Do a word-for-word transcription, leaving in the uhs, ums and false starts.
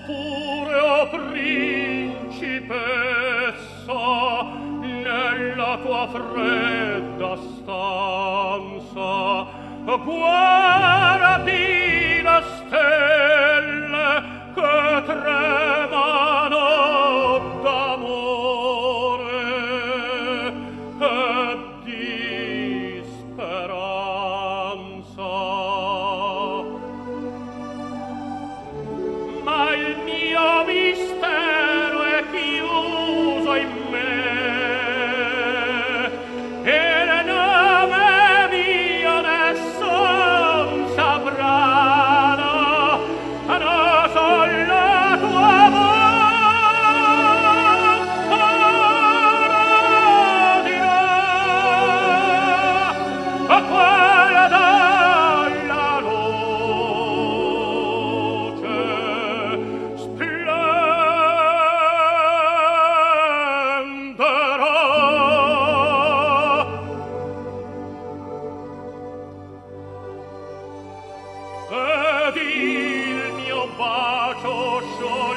pure, o principessa, nella tua fredda stanza, guardi le stelle che tremano d'amore e di speranza. Ma il mio mistero è chiuso in me, e il nome mio nessun saprà, no, no, sol la tua bocca lo dirà, a quella dalla luce ed il mio bacio scioglie